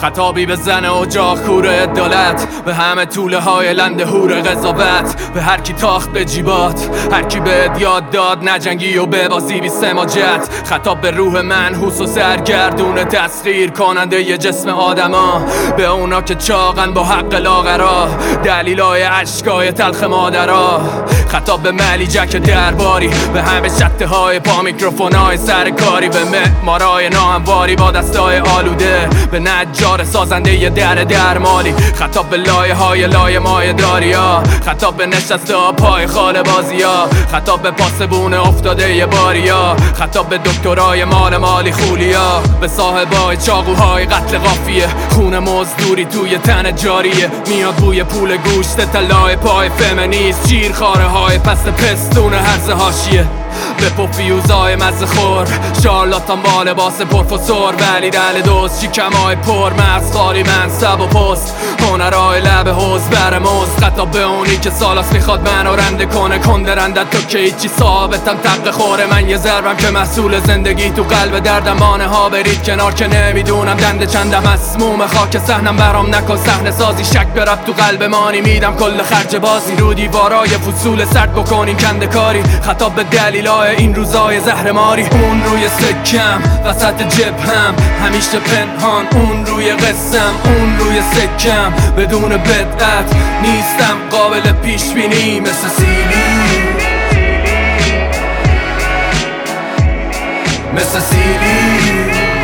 خطابی به زن اجاق کور عدالت، به همه طوله های لنده هور قضاوت، به هر کی تاخت به جیبات، هر کی بهت یاد داد نجنگی و ببازی بی سماجت. خطاب به روح منحوس و سرگردون تسخیر کننده ی جسم آدما، به اونا که چاقن با حق لاغرا، دلیلای عشقای تلخ مادرها. خطاب به ملیجک درباری، به همه شته های پا میکروفونای سرکاری، به معمارای ناهمواری با دستای آلوده، به نجار سازنده ی درمالی. خطاب به لایه های لایه مایه داریا، خطاب به نشسته ها پای خال بازیا، خطاب به پاسبون افتاده ی باریا، خطاب به دکترای مالی خولیا، به صاحبای چاقوهای قتل قافیه، خون مزدوری توی تن جاریه، میاد بوی پول گوشت طلای پای فمینیست، شیرخواره های پست پستون هرز حاشیه، به پوفیوزای مزه خور، شارلاتان با لباس پروفسور، ولی دل دوست شکمای پر مغز خالی منصب و پست، هنرهای لب حوز بر مزد. خطاب به اونی که سالاس میخواد منو رنده کنه، کنده رندت تو که هیچی ثابتم طبق خوره، من یه ضربم که محصول زندگی تو قلب دردم، مانه ها برید کنار که نمیدونم دنده چندم، مسموم خاک صحنم برام نکن صحنه سازی، شک برب تو قلب مانی میدم کل خرج بازی، رو دیوارای فصول سرد بکنین کنده کاری. خطاب به دلیلای این روزای زهرماری، اون روی سکم وسط جبهم همیشه پنهان، اون روی قسم اون روی سکم، بدون بدعت نیستم قابل پیش بینی، مثل سیلی مثل سیلی،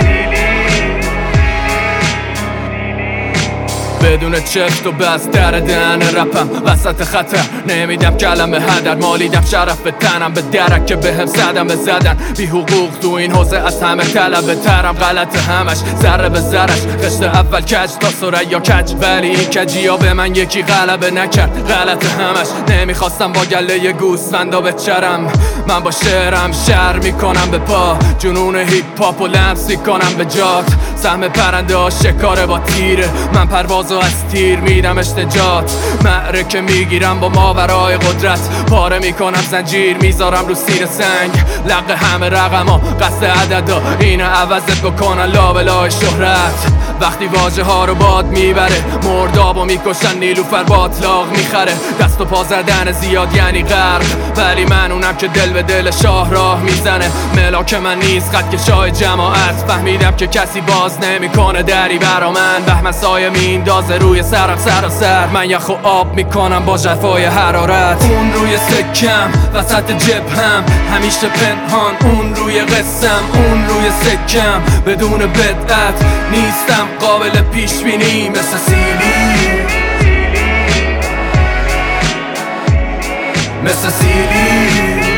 بدون چفت و بس در دهن رپم وسط خطر، نمیدم کلمه هدر، مالیدم شرف به تنم، به درک که بهم زدم به زدن، بی حقوق تو این حوزه از همه طلب ترم، غلط همش ذره به ذرش، قشت اول کج تا ثریا کج، ولی این کجی ها به من یکی غلبه نکرد، غلط همش. نمیخواستم با گله گوسفندا بچرم، من با شعرم شعر میکنم به پا، جنون هیپ هاپ و لمس میکنم به جات، سهم پرنده ها شکاره با تیره، من پروازو از تیر میدم اشتجات، معرکه میگیرم با ماورای قدرت، پاره میکنم زنجیر میذارم رو سیر سنگ، لق همه رقم ها قصد عددا، اینه عوضت بکنن لابلای شهرت، وقتی واژه ها رو باد میبره، مردابو میکشن نیلوفر باطلاق میخره، دست و پا زدن زیاد یعنی غرق، ولی من اونم که دل به دل شاه راه میزنه، ملاک من نیست قد که شاه جماعت، فهمیدم که کسی باز نمیکنه دری برا من، بهمن سایه میندازه روی سرم سر، من یخ و آب میکنم با جفای حرارت، اون روی سکم وسط جبهم همیشه پنهان، اون روی قسم اون روی سکم، بدون بدعت نیستم قابل پیش بینی، مثل سیلی مثل سیلی.